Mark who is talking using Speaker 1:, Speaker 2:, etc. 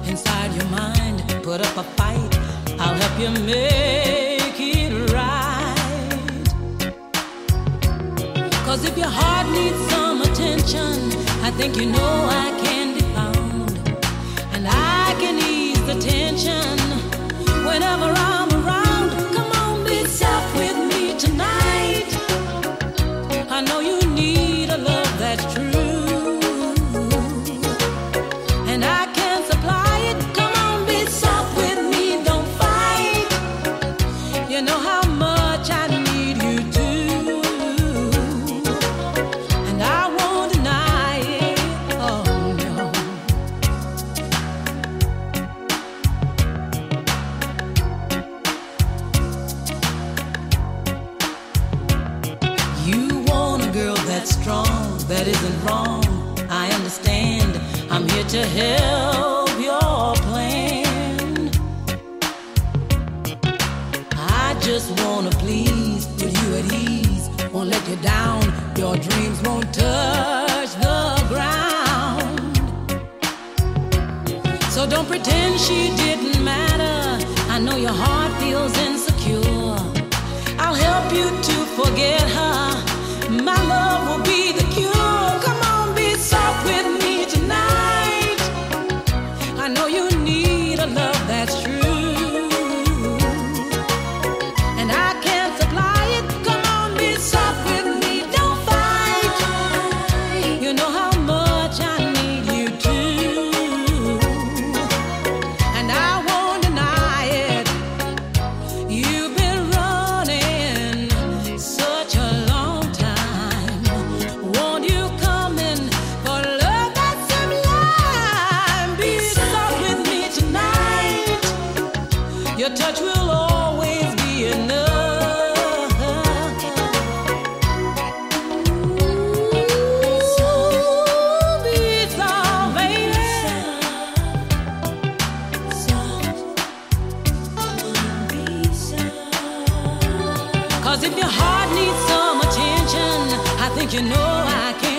Speaker 1: inside your mind. Put up a fight, I'll help you make it right. 'Cause if your heart needs some attention, I think you know I can be found. And I can ease the tension whenever I'm around. Come on, be soft with me tonight. I know you need a love that's true, and I can supply it. Come on, be soft with me, don't fight. You know how much I need you to, and I won't deny it. Oh no. You want a girl that's strong, that isn't wrong. I understand. I'm here to help your plan. I just wanna please, put you at ease, won't let you down. Your dreams won't touch the ground. So don't pretend she didn't matter. I know your heart feels insecure. I'll help you to forget her. My love will be the cure. Come on, be soft with me tonight. I know you need a love that's true, and I can supply it. Come on, be soft with me, don't fight. You know how much I need you to, and I won't deny it. You've been running such a long time. Won't you come in for love that's sublime? Be soft with me tonight. Your touch will always be enough. Ooh, be soft, baby. 'Cause if your heart needs some attention, I think you know I can.